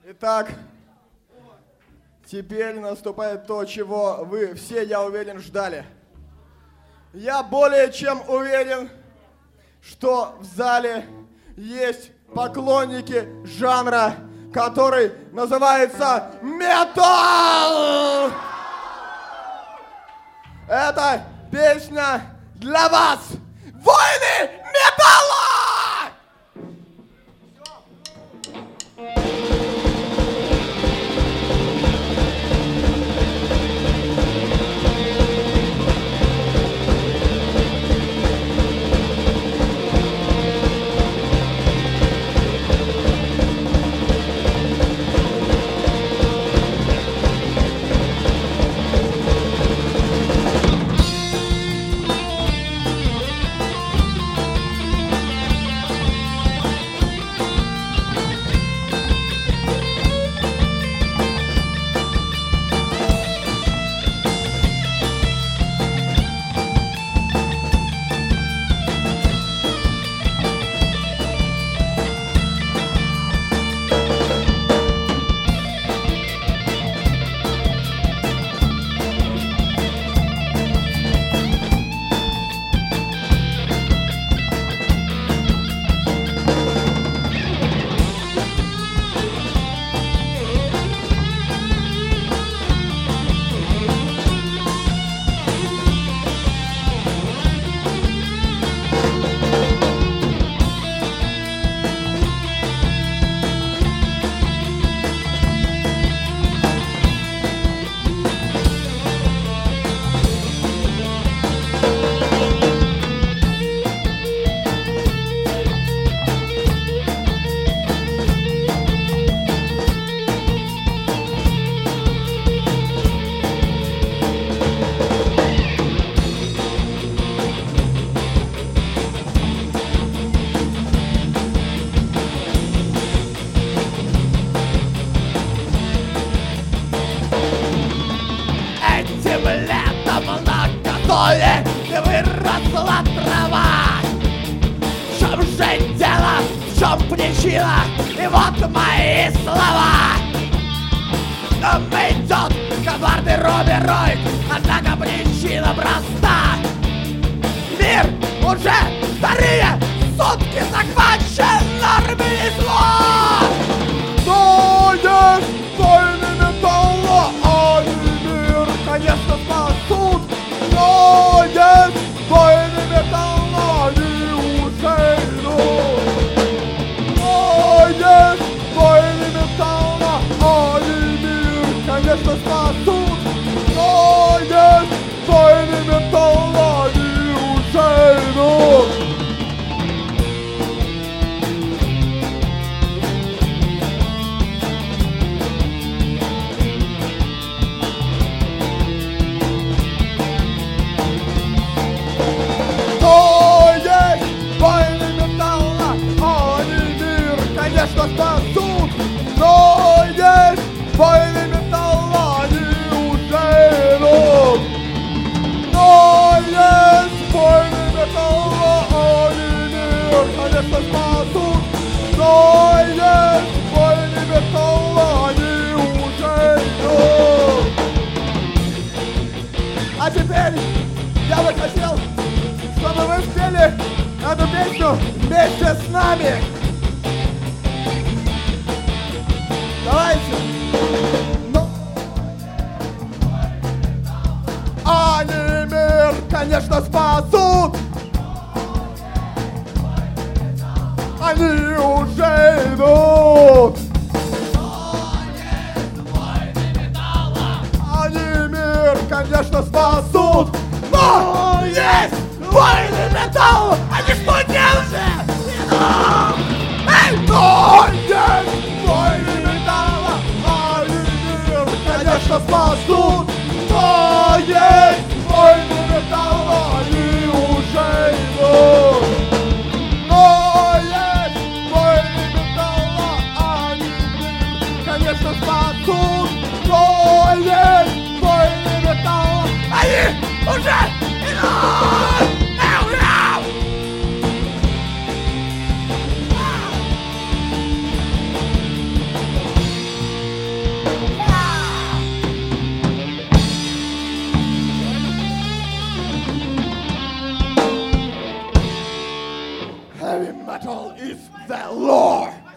Итак, теперь наступает то, чего вы все, я уверен, ждали. Я более чем уверен, что в зале есть поклонники жанра, который называется метал. Это песня для вас. Войны металла! Не выросла трава. В чем же дело, в чем причина? И вот мои слова. Нам идет коварный Робби Рой, однако причина проста. Мир уже вторые сутки захвачен армией зла. Но есть войны металла, они мир, конечно, спасут. Но есть войны металла, они уже идут. Но есть войны металла, они мир, конечно, спасут. Но есть войны металла, они уже идут. Конечно, спасут, но есть войны металла, они уже идут. Но есть войны металла, они мир, конечно, спасут, но есть войны металла, они уже идут. А теперь я бы хотел, чтобы вы спели эту песню вместе с нами. Давайте! Но... Они мир, конечно, спасут! Они уже идут! Они мир, конечно, спасут! Но есть войны металла! Они что делают? Эй, но есть войны металла! Конечно, спасут, но есть войны металла, они уже идут. Но есть войны металла, они, конечно, спасут, но есть войны металла, они уже идут. Heavy metal is the law.